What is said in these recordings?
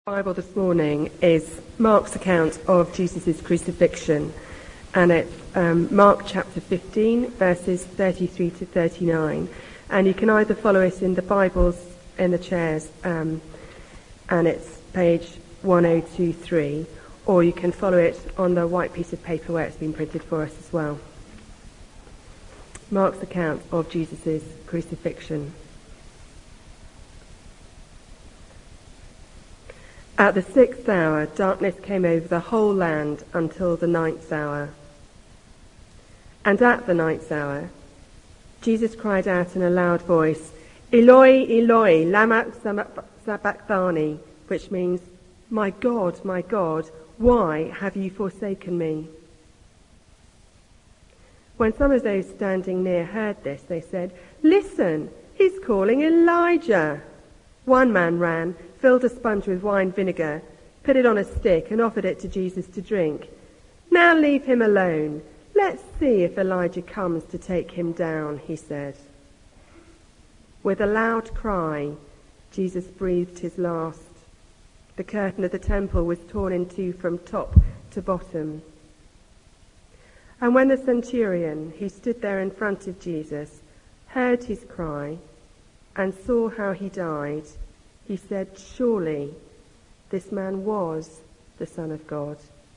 Bible this morning is Mark's account of Jesus' crucifixion, and it's Mark chapter 15 verses 33 to 39, and you can either follow it in the Bibles in the chairs, and it's page 1023, or you can follow it on the white piece of paper where it's been printed for us as well. Mark's account of Jesus' crucifixion. At the 6th hour, darkness came over the whole land until the 9th hour. And at the 9th hour, Jesus cried out in a loud voice, "Eloi, Eloi, lama sabachthani," which means, my God, why have you forsaken me?" When some of those standing near heard this, they said, "Listen, he's calling Elijah." One man ran, filled a sponge with wine vinegar, put it on a stick and offered it to Jesus to drink. "Now leave him alone. Let's see if Elijah comes to take him down," he said. With a loud cry, Jesus breathed his last. The curtain of the temple was torn in two from top to bottom. And when the centurion, who stood there in front of Jesus, heard his cry and saw how he died, he said, "Surely this man was the Son of God."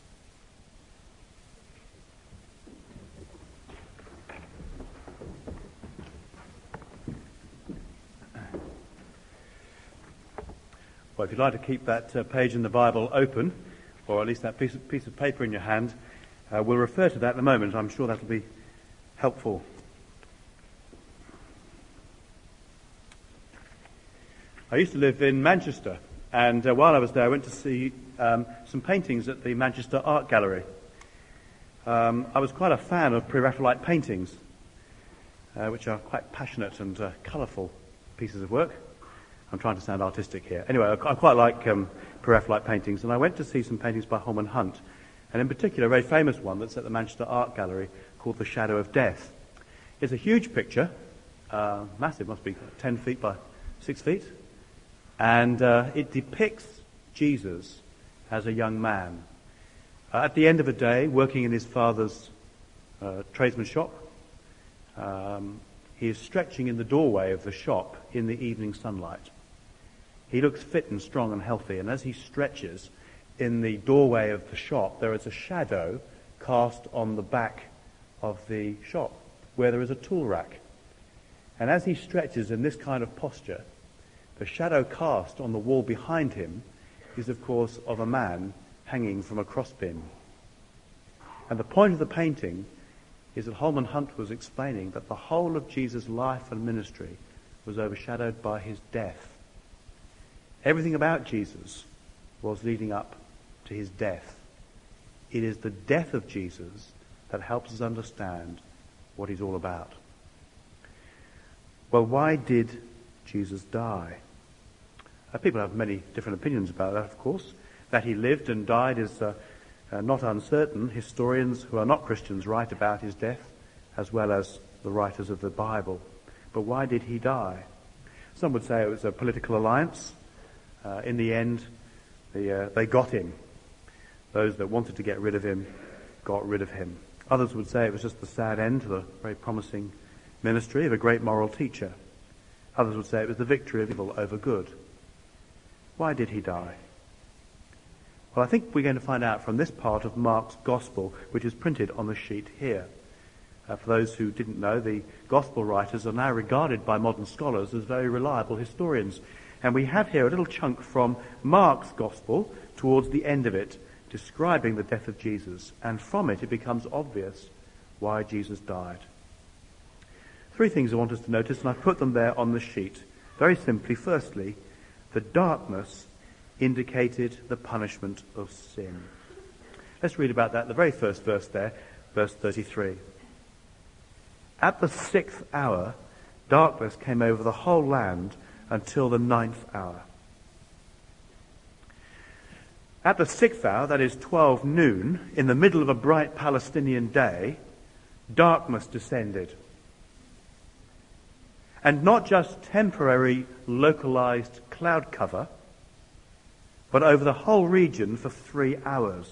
Well, if you'd like to keep that page in the Bible open, or at least that piece of paper in your hand, we'll refer to that in a moment. I'm sure that'll be helpful. I used to live in Manchester, and while I was there I went to see some paintings at the Manchester Art Gallery. I was quite a fan of Pre-Raphaelite paintings, which are quite passionate and colourful pieces of work. I'm trying to sound artistic here. Anyway, I quite like Pre-Raphaelite paintings, and I went to see some paintings by Holman Hunt, and in particular a very famous one that's at the Manchester Art Gallery called The Shadow of Death. It's a huge picture, massive, must be 10 feet by 6 feet. And it depicts Jesus as a young man. At the end of a day, working in his father's tradesman shop, he is stretching in the doorway of the shop in the evening sunlight. He looks fit and strong and healthy, and as he stretches in the doorway of the shop, there is a shadow cast on the back of the shop, where there is a tool rack. And as he stretches in this kind of posture, the shadow cast on the wall behind him is, of course, of a man hanging from a crossbeam. And the point of the painting is that Holman Hunt was explaining that the whole of Jesus' life and ministry was overshadowed by his death. Everything about Jesus was leading up to his death. It is the death of Jesus that helps us understand what he's all about. Well, why did Jesus die? People have many different opinions about that, of course. That he lived and died is not uncertain. Historians who are not Christians write about his death, as well as the writers of the Bible. But why did he die? Some would say it was a political alliance. In the end, they got him. Those that wanted to get rid of him got rid of him. Others would say it was just the sad end to the very promising ministry of a great moral teacher. Others would say it was the victory of evil over good. Why did he die? Well, I think we're going to find out from this part of Mark's Gospel, which is printed on the sheet here. For those who didn't know, the Gospel writers are now regarded by modern scholars as very reliable historians. And we have here a little chunk from Mark's Gospel towards the end of it, describing the death of Jesus. And from it becomes obvious why Jesus died. Three things I want us to notice, and I've put them there on the sheet. Very simply, firstly, the darkness indicated the punishment of sin. Let's read about that in the very first verse there, verse 33. At the 6th hour, darkness came over the whole land until the 9th hour. At the 6th hour, that is 12 noon, in the middle of a bright Palestinian day, darkness descended. And not just temporary, localized cloud cover, but over the whole region for 3 hours.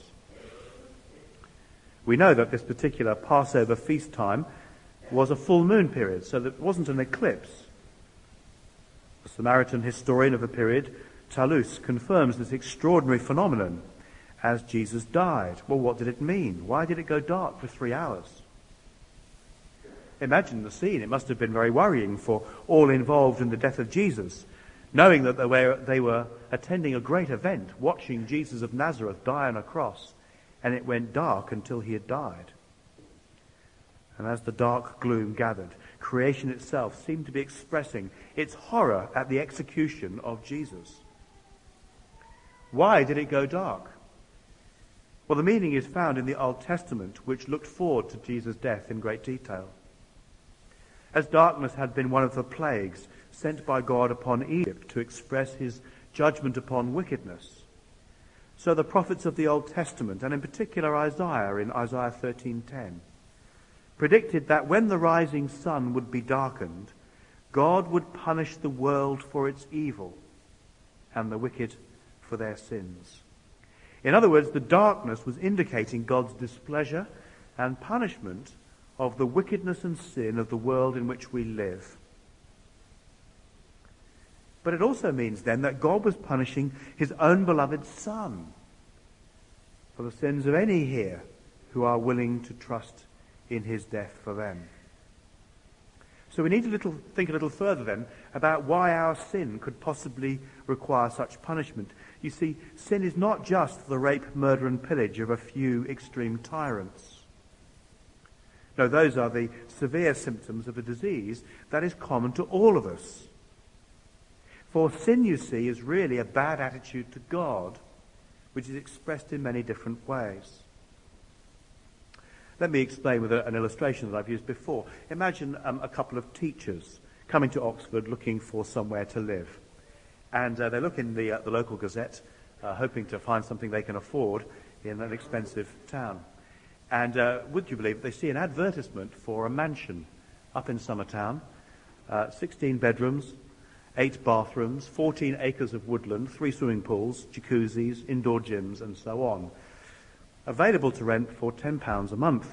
We know that this particular Passover feast time was a full moon period, so that it wasn't an eclipse. The Samaritan historian of the period, Talus, confirms this extraordinary phenomenon as Jesus died. Well, what did it mean? Why did it go dark for 3 hours? Imagine the scene. It must have been very worrying for all involved in the death of Jesus, knowing that they were attending a great event, watching Jesus of Nazareth die on a cross, and it went dark until he had died. And as the dark gloom gathered, creation itself seemed to be expressing its horror at the execution of Jesus. Why did it go dark? Well, the meaning is found in the Old Testament, which looked forward to Jesus' death in great detail. As darkness had been one of the plagues sent by God upon Egypt to express his judgment upon wickedness, so the prophets of the Old Testament, and in particular Isaiah in Isaiah 13:10, predicted that when the rising sun would be darkened, God would punish the world for its evil and the wicked for their sins. In other words, the darkness was indicating God's displeasure and punishment of the wickedness and sin of the world in which we live. But it also means then that God was punishing his own beloved Son for the sins of any here who are willing to trust in his death for them. So we need to think a little further then about why our sin could possibly require such punishment. You see, sin is not just the rape, murder and pillage of a few extreme tyrants. No, those are the severe symptoms of a disease that is common to all of us. For sin, you see, is really a bad attitude to God, which is expressed in many different ways. Let me explain with an illustration that I've used before. Imagine a couple of teachers coming to Oxford looking for somewhere to live. And they look in the local Gazette, hoping to find something they can afford in an expensive town. And would you believe it, they see an advertisement for a mansion up in Summertown, 16 bedrooms, 8 bathrooms, 14 acres of woodland, 3 swimming pools, jacuzzis, indoor gyms, and so on. Available to rent for £10 a month.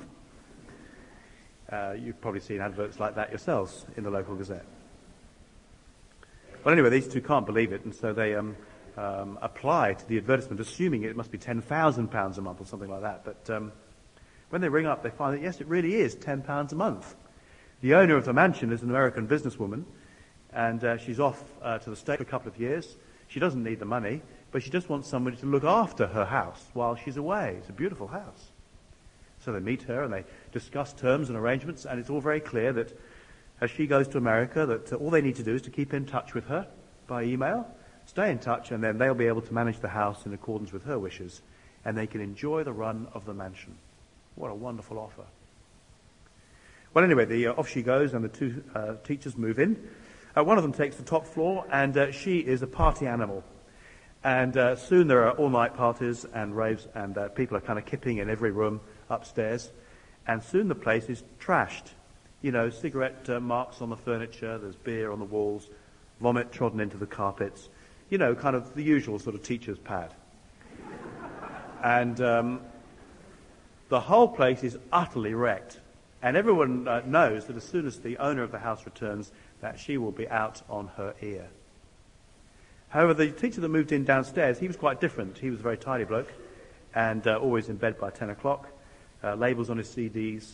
You've probably seen adverts like that yourselves in the local Gazette. Well, anyway, these two can't believe it, and so they apply to the advertisement, assuming it must be £10,000 a month or something like that. But when they ring up, they find that, yes, it really is £10 a month. The owner of the mansion is an American businesswoman, and she's off to the States for a couple of years. She doesn't need the money, but she just wants somebody to look after her house while she's away. It's a beautiful house. So they meet her and they discuss terms and arrangements, and it's all very clear that as she goes to America, that all they need to do is to keep in touch with her by email, stay in touch, and then they'll be able to manage the house in accordance with her wishes, and they can enjoy the run of the mansion. What a wonderful offer. Well, anyway, off she goes, and the two teachers move in. One of them takes the top floor, and she is a party animal. And soon there are all-night parties and raves, and people are kind of kipping in every room upstairs. And soon the place is trashed. You know, cigarette marks on the furniture, there's beer on the walls, vomit trodden into the carpets. You know, kind of the usual sort of teacher's pad. And the whole place is utterly wrecked. And everyone knows that as soon as the owner of the house returns, that she will be out on her ear. However, the teacher that moved in downstairs, he was quite different. He was a very tidy bloke and always in bed by 10 o'clock, labels on his CDs,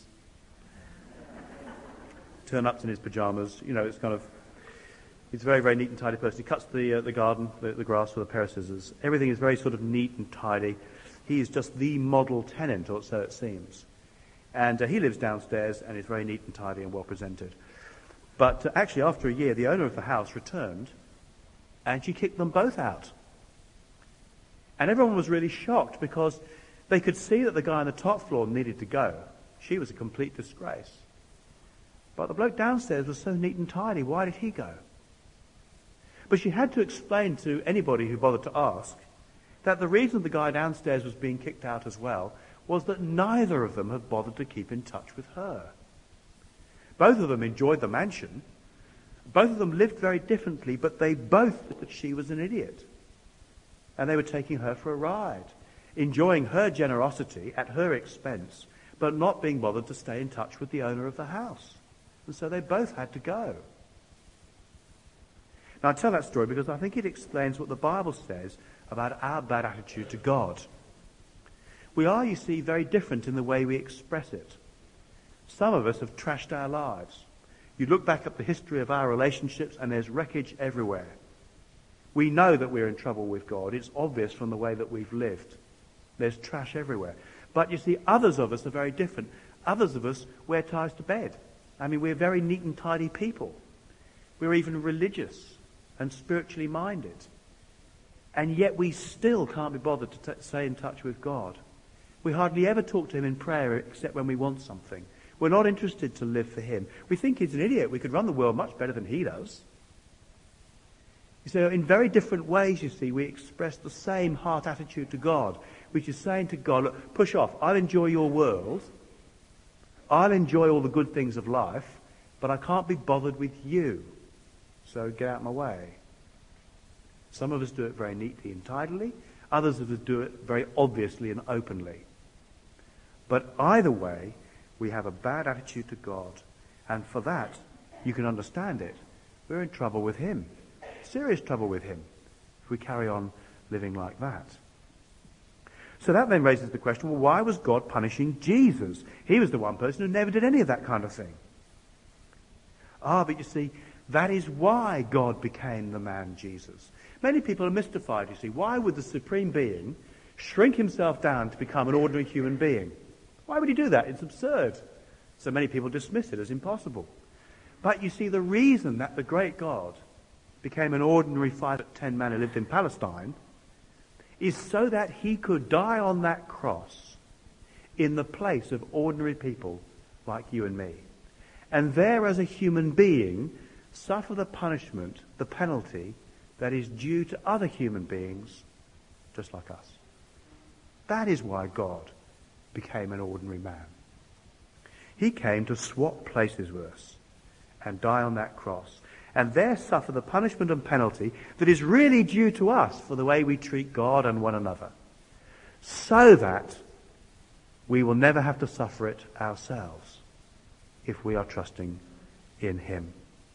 turn-ups in his pyjamas. You know, it's kind of, he's a very, very neat and tidy person. He cuts the garden, the grass with a pair of scissors. Everything is very sort of neat and tidy. He is just the model tenant, or so it seems. And he lives downstairs and is very neat and tidy and well presented. But actually, after a year, the owner of the house returned, and she kicked them both out. And everyone was really shocked because they could see that the guy on the top floor needed to go. She was a complete disgrace. But the bloke downstairs was so neat and tidy, why did he go? But she had to explain to anybody who bothered to ask that the reason the guy downstairs was being kicked out as well was that neither of them had bothered to keep in touch with her. Both of them enjoyed the mansion. Both of them lived very differently, but they both thought that she was an idiot. And they were taking her for a ride, enjoying her generosity at her expense, but not being bothered to stay in touch with the owner of the house. And so they both had to go. Now I tell that story because I think it explains what the Bible says about our bad attitude to God. We are, you see, very different in the way we express it. Some of us have trashed our lives. You look back at the history of our relationships and there's wreckage everywhere. We know that we're in trouble with God. It's obvious from the way that we've lived. There's trash everywhere. But you see, others of us are very different. Others of us wear ties to bed. I mean, we're very neat and tidy people. We're even religious and spiritually minded. And yet we still can't be bothered to stay in touch with God. We hardly ever talk to him in prayer except when we want something. We're not interested to live for him. We think he's an idiot. We could run the world much better than he does. So in very different ways, you see, we express the same heart attitude to God, which is saying to God, look, push off. I'll enjoy your world. I'll enjoy all the good things of life, but I can't be bothered with you. So get out of my way. Some of us do it very neatly and tidily. Others of us do it very obviously and openly. But either way, we have a bad attitude to God. And for that, you can understand it. We're in trouble with him. Serious trouble with him if we carry on living like that. So that then raises the question, well, why was God punishing Jesus? He was the one person who never did any of that kind of thing. But you see, that is why God became the man Jesus. Many people are mystified, you see. Why would the Supreme Being shrink himself down to become an ordinary human being? Why would he do that? It's absurd. So many people dismiss it as impossible. But you see, the reason that the great God became an ordinary 5'10" man who lived in Palestine is so that he could die on that cross in the place of ordinary people like you and me. And there, as a human being, suffer the punishment, the penalty that is due to other human beings just like us. That is why God became an ordinary man. He came to swap places with us and die on that cross, and there suffer the punishment and penalty that is really due to us for the way we treat God and one another, so that we will never have to suffer it ourselves if we are trusting in him.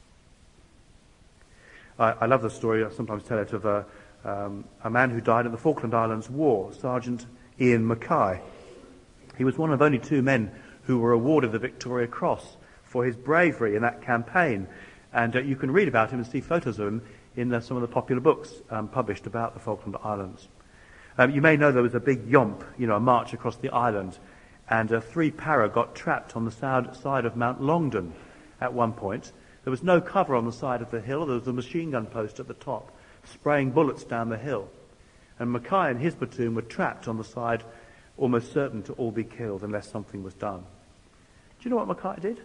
I love the story, I sometimes tell it, of a man who died in the Falkland Islands War, Sergeant Ian Mackay. He was one of only 2 men who were awarded the Victoria Cross for his bravery in that campaign. And you can read about him and see photos of him in some of the popular books published about the Falkland Islands. You may know there was a big yomp, a march across the island, and 3 para got trapped on the side of Mount Longdon at one point. There was no cover on the side of the hill. There was a machine gun post at the top, spraying bullets down the hill. And Mackay and his platoon were trapped on the side, almost certain to all be killed unless something was done. Do you know what Mackay did?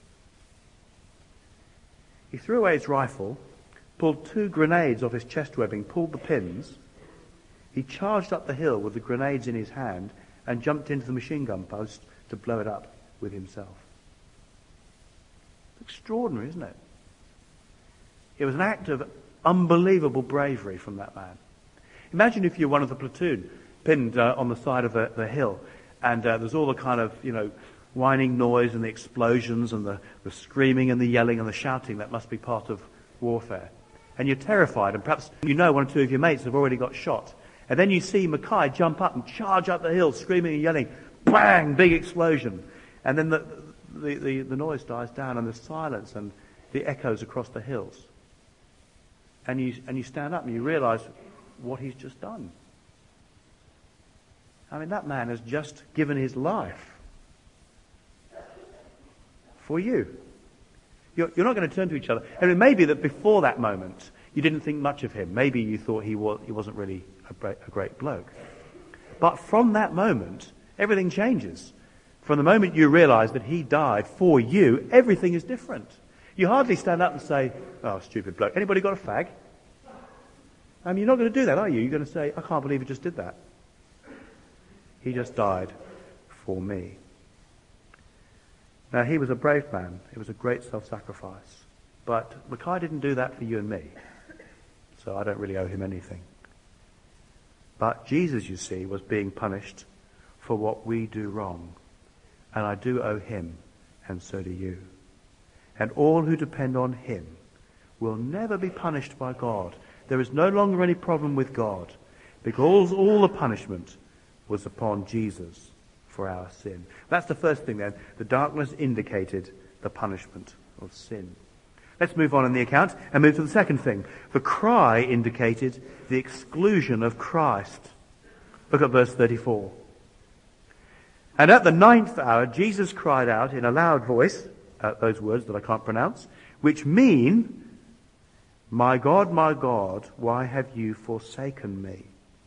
He threw away his rifle, pulled 2 grenades off his chest webbing, pulled the pins. He charged up the hill with the grenades in his hand and jumped into the machine gun post to blow it up with himself. It's extraordinary, isn't it? It was an act of unbelievable bravery from that man. Imagine if you're one of the platoon pinned on the side of the hill, and there's all the kind of, whining noise and the explosions and the screaming and the yelling and the shouting that must be part of warfare. And you're terrified, and perhaps one or 2 of your mates have already got shot. And then you see Mackay jump up and charge up the hill, screaming and yelling, bang, big explosion. And then the noise dies down and there's silence and the echoes across the hills. And you stand up and you realise what he's just done. I mean, that man has just given his life for you. You're not going to turn to each other. And it may be that before that moment, you didn't think much of him. Maybe you thought he wasn't really a great bloke. But from that moment, everything changes. From the moment you realise that he died for you, everything is different. You hardly stand up and say, oh, stupid bloke. Anybody got a fag? You're not going to do that, are you? You're going to say, I can't believe he just did that. He just died for me. Now, he was a brave man. It was a great self-sacrifice. But Mackay didn't do that for you and me. So I don't really owe him anything. But Jesus, you see, was being punished for what we do wrong. And I do owe him, and so do you. And all who depend on him will never be punished by God. There is no longer any problem with God, because all the punishment was upon Jesus for our sin. That's the first thing then. The darkness indicated the punishment of sin. Let's move on in the account and move to the second thing. The cry indicated the exclusion of Christ. Look at verse 34. And at the 9th hour, Jesus cried out in a loud voice, those words that I can't pronounce, which mean, my God, why have you forsaken me?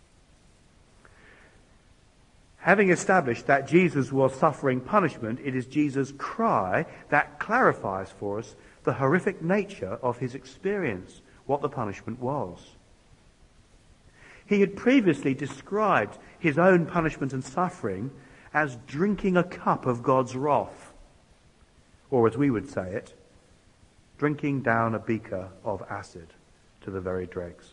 Having established that Jesus was suffering punishment, it is Jesus' cry that clarifies for us the horrific nature of his experience, what the punishment was. He had previously described his own punishment and suffering as drinking a cup of God's wrath, or as we would say it, drinking down a beaker of acid to the very dregs.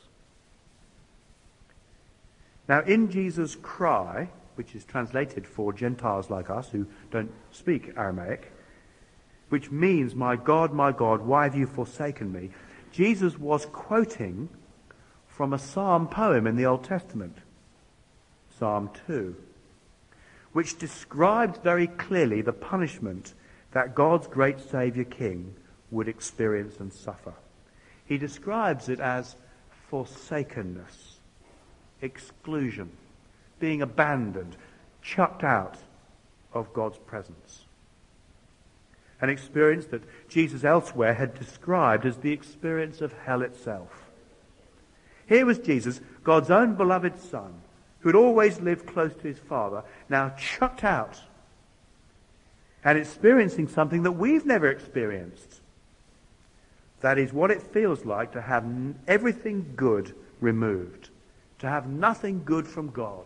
Now, in Jesus' cry, which is translated for Gentiles like us who don't speak Aramaic, which means, my God, why have you forsaken me? Jesus was quoting from a psalm poem in the Old Testament, Psalm 2, which describes very clearly the punishment that God's great Saviour King would experience and suffer. He describes it as forsakenness, exclusion, being abandoned, chucked out of God's presence. An experience that Jesus elsewhere had described as the experience of hell itself. Here was Jesus, God's own beloved Son, who had always lived close to his Father, now chucked out and experiencing something that we've never experienced. That is what it feels like to have everything good removed, to have nothing good from God.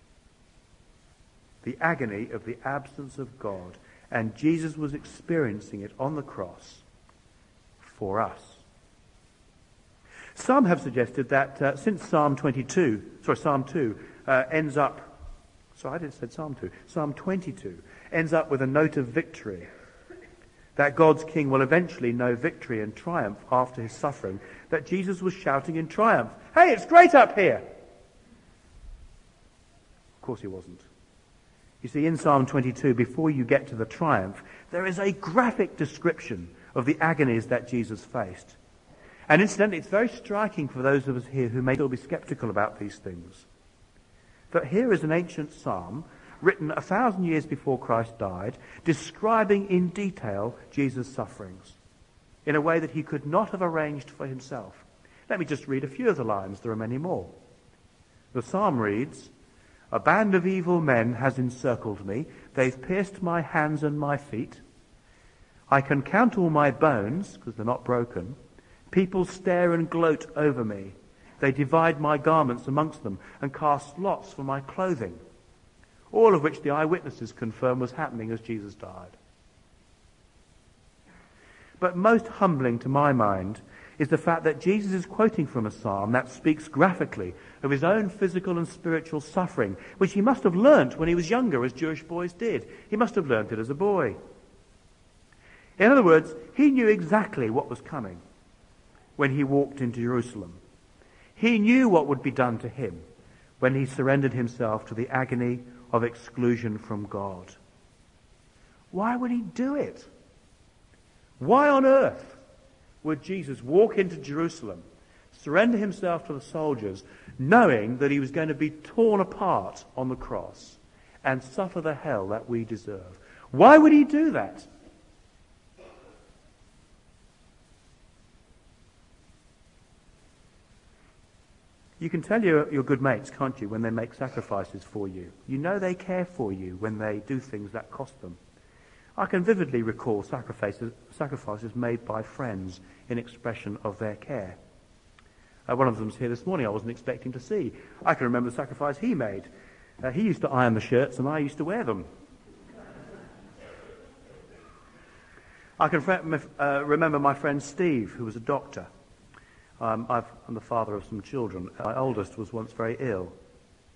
The agony of the absence of God. And Jesus was experiencing it on the cross for us. Some have suggested that since Psalm 2 ends up, Psalm 22 ends up with a note of victory, that God's King will eventually know victory and triumph after his suffering, that Jesus was shouting in triumph, "Hey, it's great up here!" Of course he wasn't. You see, in Psalm 22, before you get to the triumph, there is a graphic description of the agonies that Jesus faced. And incidentally, it's very striking for those of us here who may still be skeptical about these things, that here is an ancient psalm written 1,000 years before Christ died, describing in detail Jesus' sufferings in a way that he could not have arranged for himself. Let me just read a few of the lines. There are many more. The psalm reads, "A band of evil men has encircled me. They've pierced my hands and my feet. I can count all my bones, because they're not broken. People stare and gloat over me. They divide my garments amongst them and cast lots for my clothing." All of which the eyewitnesses confirm was happening as Jesus died. But most humbling to my mind is the fact that Jesus is quoting from a psalm that speaks graphically of his own physical and spiritual suffering, which he must have learnt when he was younger, as Jewish boys did. He must have learnt it as a boy. In other words, he knew exactly what was coming when he walked into Jerusalem. He knew what would be done to him when he surrendered himself to the agony of exclusion from God. Why would he do it? Why on earth would Jesus walk into Jerusalem, surrender himself to the soldiers, knowing that he was going to be torn apart on the cross and suffer the hell that we deserve? Why would he do that? You can tell your good mates, can't you, when they make sacrifices for you. You know they care for you when they do things that cost them. I can vividly recall sacrifices made by friends in expression of their care. One of them's here this morning I wasn't expecting to see. I can remember the sacrifice he made. He used to iron the shirts and I used to wear them. I can remember my friend Steve, who was a doctor. I'm the father of some children. My oldest was once very ill.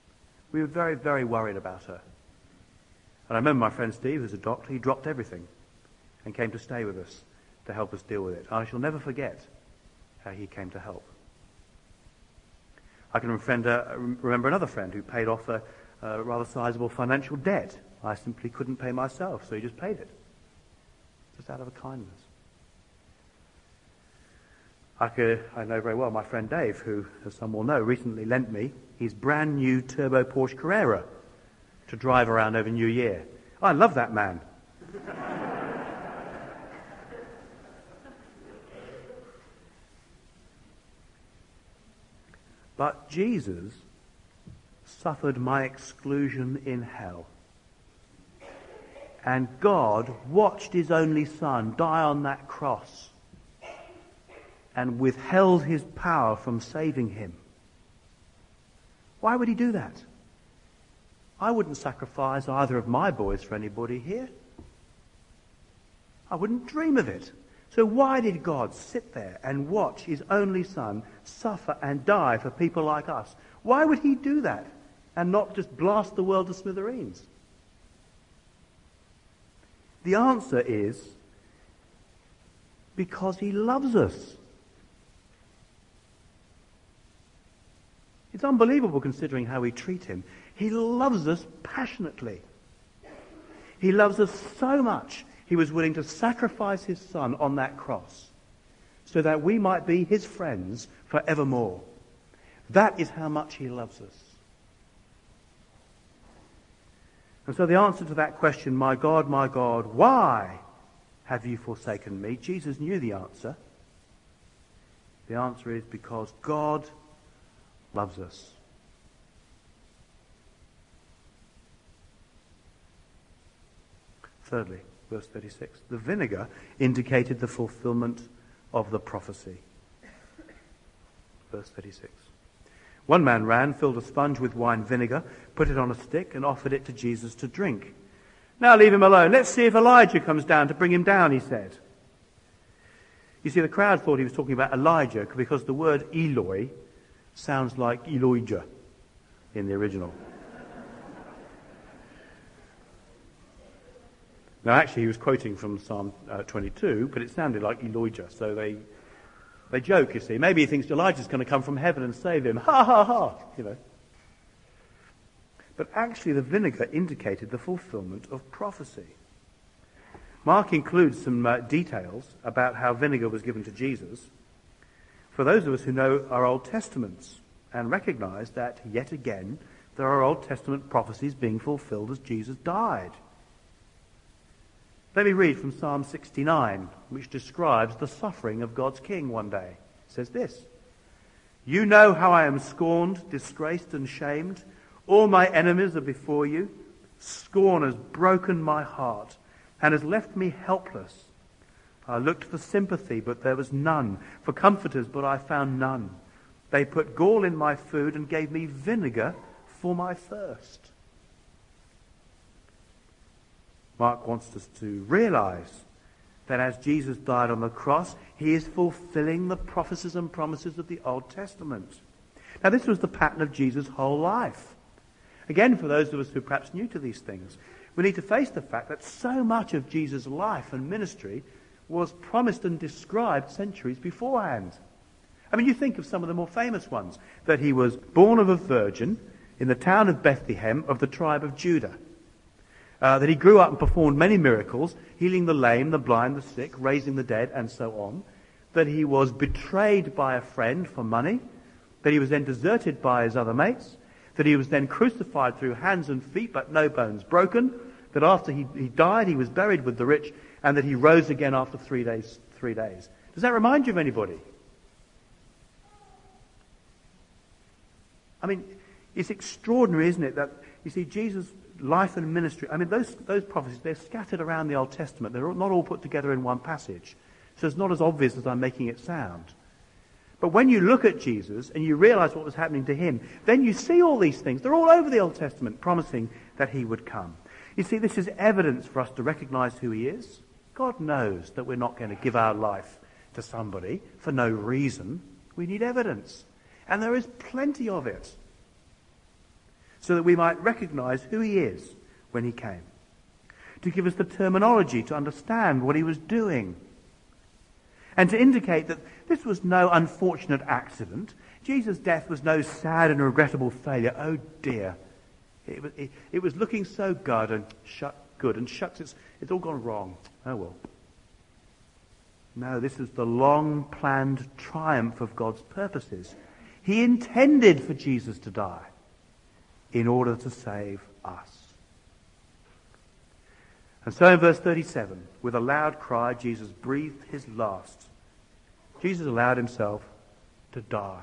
We were very, very worried about her. And I remember my friend Steve, who's a doctor, he dropped everything and came to stay with us to help us deal with it. I shall never forget how he came to help. I can remember another friend who paid off a rather sizable financial debt. I simply couldn't pay myself, so he just paid it. Just out of a kindness. I know very well my friend Dave, who, as some will know, recently lent me his brand new turbo Porsche Carrera to drive around over New Year. I love that man. But Jesus suffered my exclusion in hell. And God watched his only Son die on that cross and withheld his power from saving him. Why would he do that? I wouldn't sacrifice either of my boys for anybody here. I wouldn't dream of it. So why did God sit there and watch his only Son suffer and die for people like us? Why would he do that and not just blast the world to smithereens? The answer is because he loves us. It's unbelievable considering how we treat him. He loves us passionately. He loves us so much, he was willing to sacrifice his Son on that cross so that we might be his friends forevermore. That is how much he loves us. And so the answer to that question, my God, why have you forsaken me? Jesus knew the answer. The answer is because God loves us. Thirdly, verse 36, the vinegar indicated the fulfillment of the prophecy. Verse 36. One man ran, filled a sponge with wine vinegar, put it on a stick, and offered it to Jesus to drink. Now leave him alone. Let's see if Elijah comes down to bring him down, he said. You see, the crowd thought he was talking about Elijah because the word Eloi sounds like Elijah in the original. Now, actually, he was quoting from Psalm 22, but it sounded like Elijah, so they joke, you see. Maybe he thinks Elijah's going to come from heaven and save him. Ha, ha, ha, you know. But actually, the vinegar indicated the fulfillment of prophecy. Mark includes some details about how vinegar was given to Jesus for those of us who know our Old Testaments and recognize that, yet again, there are Old Testament prophecies being fulfilled as Jesus died. Let me read from Psalm 69, which describes the suffering of God's king one day. It says this, "You know how I am scorned, disgraced and shamed. All my enemies are before you. Scorn has broken my heart and has left me helpless. I looked for sympathy, but there was none, for comforters, but I found none. They put gall in my food and gave me vinegar for my thirst." Mark wants us to realize that as Jesus died on the cross, he is fulfilling the prophecies and promises of the Old Testament. Now, this was the pattern of Jesus' whole life. Again, for those of us who are perhaps new to these things, we need to face the fact that so much of Jesus' life and ministry was promised and described centuries beforehand. I mean, you think of some of the more famous ones, that he was born of a virgin in the town of Bethlehem of the tribe of Judah. That he grew up and performed many miracles, healing the lame, the blind, the sick, raising the dead, and so on. That he was betrayed by a friend for money. That he was then deserted by his other mates. That he was then crucified through hands and feet, but no bones broken. That after he died, he was buried with the rich, and that he rose again after 3 days. Does that remind you of anybody? I mean, it's extraordinary, isn't it, that, you see, Jesus' life and ministry, I mean, those prophecies, they're scattered around the Old Testament. They're not all put together in one passage. So it's not as obvious as I'm making it sound. But when you look at Jesus and you realize what was happening to him, then you see all these things. They're all over the Old Testament, promising that he would come. You see, this is evidence for us to recognize who he is. God knows that we're not going to give our life to somebody for no reason. We need evidence. And there is plenty of it. so that we might recognize who he is when he came, to give us the terminology to understand what he was doing, and to indicate that this was no unfortunate accident. Jesus' death was no sad and regrettable failure. Oh dear. It was looking so good and shucks, it's all gone wrong. Oh well. No, this is the long-planned triumph of God's purposes. He intended for Jesus to die in order to save us. And so in verse 37, with a loud cry, Jesus breathed his last. Jesus allowed himself to die.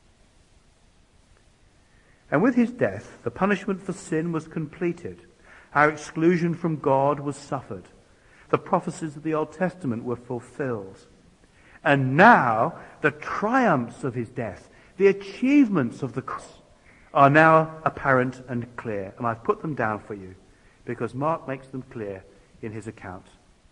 And with his death, the punishment for sin was completed. Our exclusion from God was suffered. The prophecies of the Old Testament were fulfilled. And now, the triumphs of his death, the achievements of the cross, are now apparent and clear. And I've put them down for you, because Mark makes them clear in his account.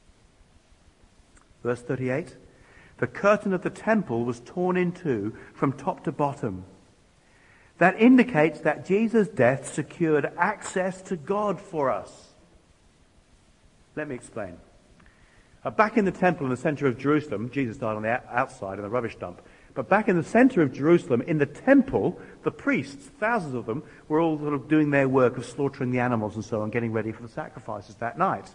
Verse 38, the curtain of the temple was torn in two from top to bottom. That indicates that Jesus' death secured access to God for us. Let me explain. Back in the temple in the center of Jerusalem, Jesus died on the outside in the rubbish dump. But back in the center of Jerusalem, in the temple, the priests, thousands of them, were all sort of doing their work of slaughtering the animals and so on, getting ready for the sacrifices that night.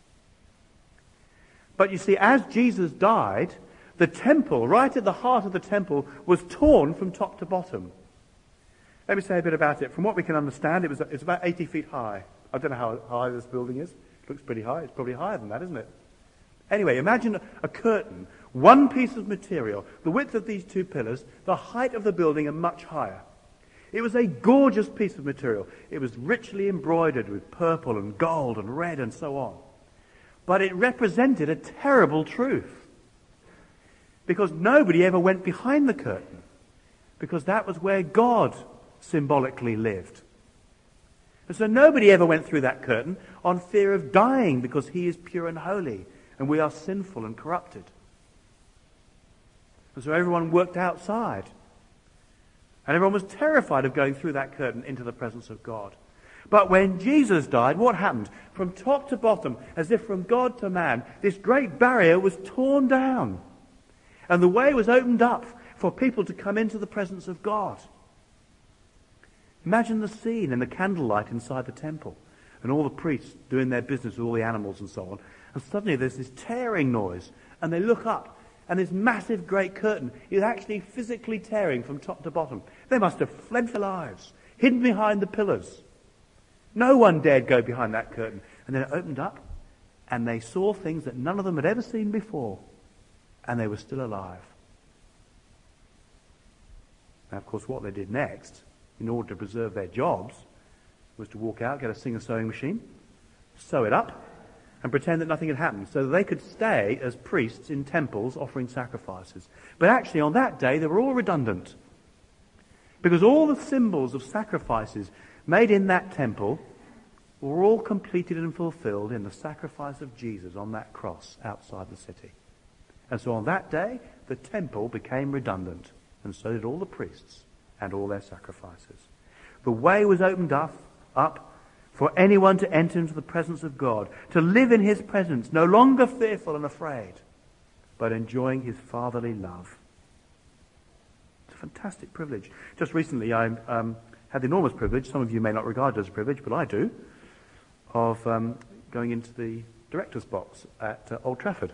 But you see, as Jesus died, the temple, right at the heart of the temple, was torn from top to bottom. Let me say a bit about it. From what we can understand, it's about 80 feet high. I don't know how high this building is. It looks pretty high. It's probably higher than that, isn't it? Anyway, imagine a curtain, one piece of material, the width of these two pillars, the height of the building, and much higher. It was a gorgeous piece of material. It was richly embroidered with purple and gold and red and so on. But it represented a terrible truth, because nobody ever went behind the curtain, because that was where God symbolically lived. And so nobody ever went through that curtain on fear of dying, because he is pure and holy and we are sinful and corrupted. And so everyone worked outside, and everyone was terrified of going through that curtain into the presence of God. But when Jesus died, what happened? From top to bottom, as if from God to man, this great barrier was torn down, and the way was opened up for people to come into the presence of God. Imagine the scene in the candlelight inside the temple, and all the priests doing their business with all the animals and so on. And suddenly there's this tearing noise, and they look up, and this massive great curtain is actually physically tearing from top to bottom. They must have fled for their lives, hidden behind the pillars. No one dared go behind that curtain. And then it opened up, and they saw things that none of them had ever seen before, and they were still alive. Now, of course, what they did next, in order to preserve their jobs, was to walk out, get a Singer sewing machine, sew it up, and pretend that nothing had happened, so that they could stay as priests in temples offering sacrifices. But actually, on that day, they were all redundant, because all the symbols of sacrifices made in that temple were all completed and fulfilled in the sacrifice of Jesus on that cross outside the city. And so on that day, the temple became redundant, and so did all the priests and all their sacrifices. The way was opened up for anyone to enter into the presence of God, to live in his presence, no longer fearful and afraid, but enjoying his fatherly love. It's a fantastic privilege. Just recently I had the enormous privilege, some of you may not regard it as a privilege, but I do, of going into the director's box at Old Trafford.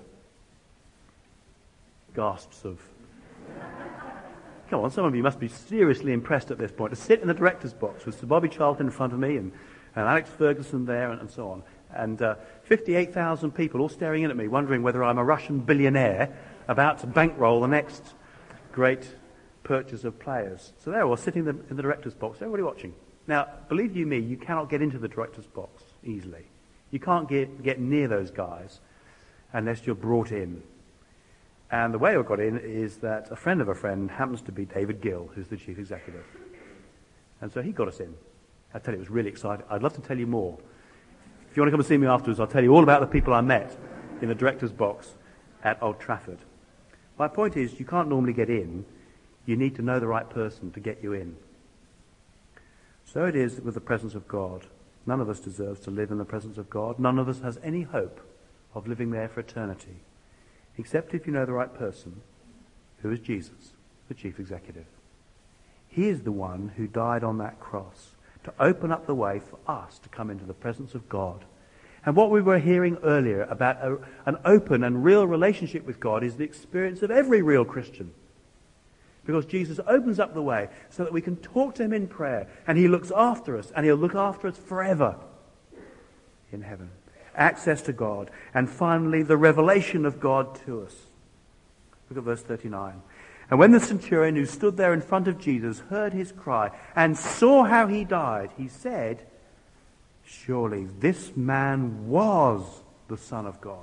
Gasps of... Come on, some of you must be seriously impressed at this point. To sit in the director's box with Sir Bobby Charlton in front of me and Alex Ferguson there and so on. And 58,000 people all staring in at me, wondering whether I'm a Russian billionaire about to bankroll the next great purchase of players. So there I was, sitting in the director's box, everybody watching. Now, believe you me, you cannot get into the director's box easily. You can't get near those guys unless you're brought in. And the way I got in is that a friend of a friend happens to be David Gill, who's the chief executive. And so he got us in. I tell you, it was really exciting. I'd love to tell you more. If you want to come and see me afterwards, I'll tell you all about the people I met in the director's box at Old Trafford. My point is, you can't normally get in. You need to know the right person to get you in. So it is with the presence of God. None of us deserves to live in the presence of God. None of us has any hope of living there for eternity, except if you know the right person, who is Jesus, the chief executive. He is the one who died on that cross to open up the way for us to come into the presence of God. And what we were hearing earlier about an open and real relationship with God is the experience of every real Christian. Because Jesus opens up the way so that we can talk to him in prayer, and he looks after us, and he'll look after us forever in heaven. Access to God. And finally, the revelation of God to us. Look at verse 39. And when the centurion who stood there in front of Jesus heard his cry and saw how he died, he said, "Surely this man was the Son of God."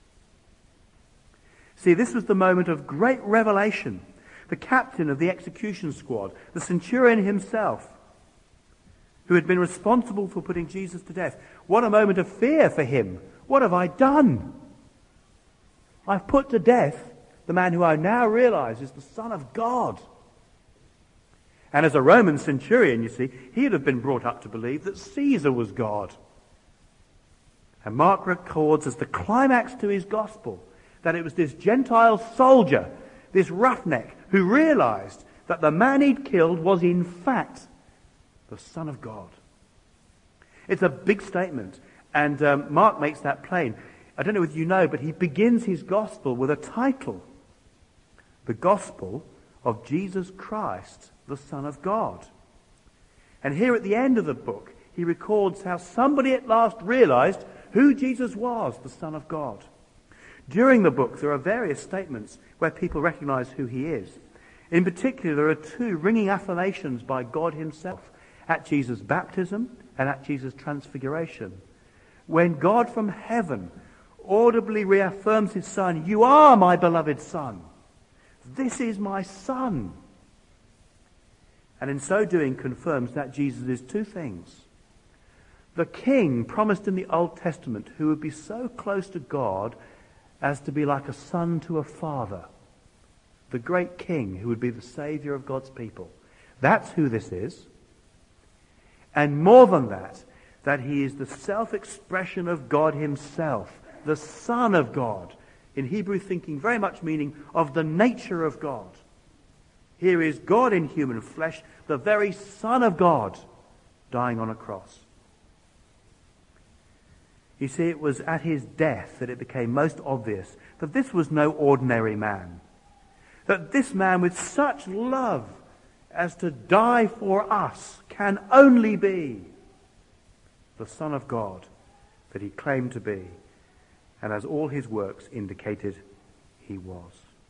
See, this was the moment of great revelation. The captain of the execution squad, the centurion himself, who had been responsible for putting Jesus to death. What a moment of fear for him. What have I done? I've put to death the man who I now realize is the Son of God. And as a Roman centurion, you see, he'd have been brought up to believe that Caesar was God. And Mark records as the climax to his gospel that it was this Gentile soldier, this roughneck, who realized that the man he'd killed was in fact the Son of God. It's a big statement, and Mark makes that plain. I don't know whether you know, but he begins his gospel with a title: The Gospel of Jesus Christ, the Son of God. And here at the end of the book, he records how somebody at last realized who Jesus was, the Son of God. During the book, there are various statements where people recognize who he is. In particular, there are two ringing affirmations by God himself at Jesus' baptism and at Jesus' transfiguration, when God from heaven audibly reaffirms his Son, "You are my beloved Son. This is my Son." And in so doing confirms that Jesus is two things: the King promised in the Old Testament, who would be so close to God as to be like a son to a father. The great King who would be the Saviour of God's people. That's who this is. And more than that, that he is the self-expression of God himself, the Son of God. In Hebrew thinking, very much meaning of the nature of God. Here is God in human flesh, the very Son of God, dying on a cross. You see, it was at his death that it became most obvious that this was no ordinary man. That this man with such love as to die for us can only be the Son of God that he claimed to be, and as all his works indicated he was.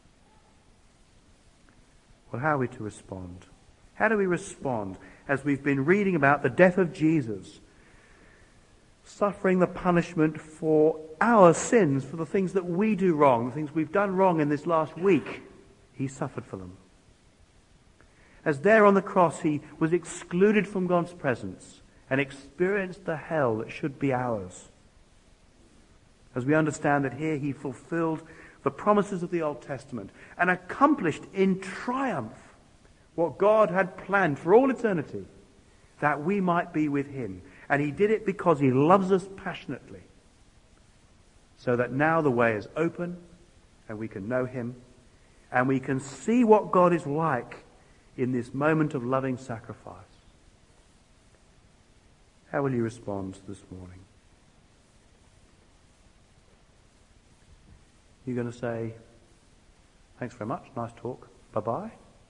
Well, how are we to respond? How do we respond as we've been reading about the death of Jesus, suffering the punishment for our sins, for the things that we do wrong, the things we've done wrong in this last week? He suffered for them. As there on the cross he was excluded from God's presence and experienced the hell that should be ours. As we understand that here he fulfilled the promises of the Old Testament and accomplished in triumph what God had planned for all eternity, that we might be with him. And he did it because he loves us passionately. So that now the way is open and we can know him and we can see what God is like in this moment of loving sacrifice. How will you respond this morning? You're going to say, "Thanks very much, nice talk, bye-bye"?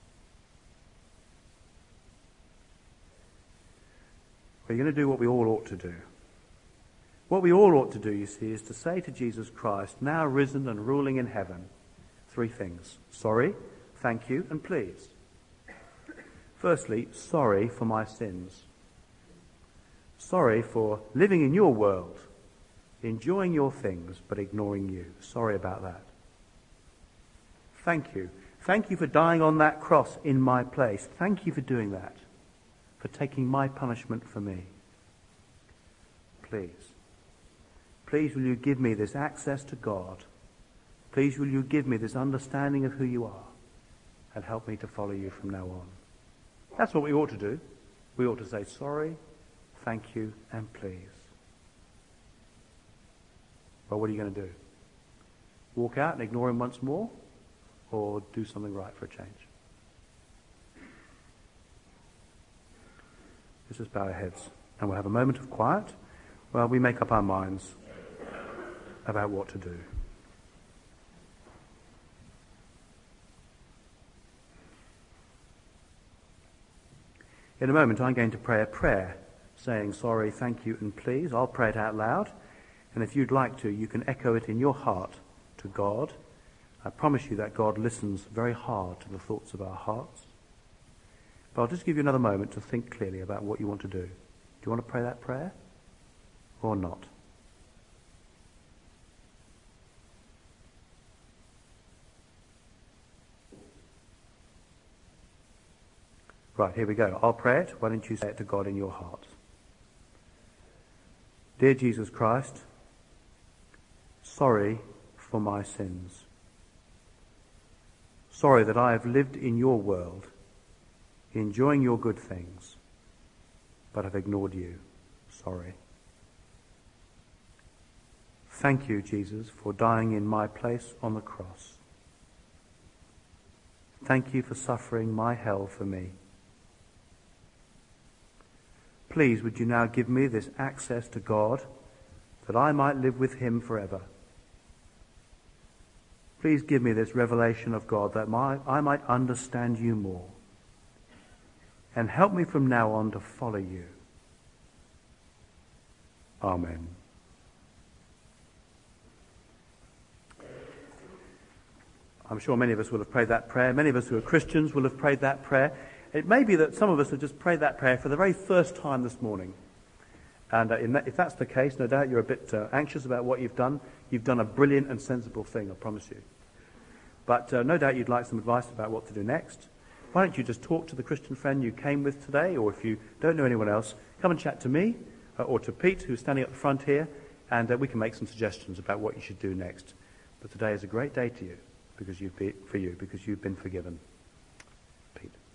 Or you're going to do what we all ought to do? What we all ought to do, you see, is to say to Jesus Christ, now risen and ruling in heaven, three things: sorry, thank you, and please. Firstly, sorry for my sins. Sorry for living in your world, enjoying your things, but ignoring you. Sorry about that. Thank you. Thank you for dying on that cross in my place. Thank you for doing that, for taking my punishment for me. Please. Please will you give me this access to God. Please will you give me this understanding of who you are and help me to follow you from now on. That's what we ought to do. we ought to say sorry, thank you, and please. Well, what are you going to do? Walk out and ignore him once more? Or do something right for a change? Let's just bow our heads and we'll have a moment of quiet while we make up our minds about what to do. In a moment, I'm going to pray a prayer saying sorry, thank you, and please. I'll pray it out loud. And if you'd like to, you can echo it in your heart to God. I promise you that God listens very hard to the thoughts of our hearts. But I'll just give you another moment to think clearly about what you want to do. Do you want to pray that prayer or not? Right, here we go. I'll pray it. Why don't you say it to God in your heart? Dear Jesus Christ, sorry for my sins. Sorry that I have lived in your world, enjoying your good things, but have ignored you. Sorry. Thank you, Jesus, for dying in my place on the cross. Thank you for suffering my hell for me. Please, would you now give me this access to God that I might live with him forever? Please give me this revelation of God that I might understand you more. And help me from now on to follow you. Amen. I'm sure many of us will have prayed that prayer. Many of us who are Christians will have prayed that prayer. It may be that some of us have just prayed that prayer for the very first time this morning. And if that's the case, no doubt you're a bit anxious about what you've done. You've done a brilliant and sensible thing, I promise you. But no doubt you'd like some advice about what to do next. Why don't you just talk to the Christian friend you came with today, or if you don't know anyone else, come and chat to me or to Pete, who's standing up the front here, and we can make some suggestions about what you should do next. But today is a great day to you because you've been forgiven. Pete.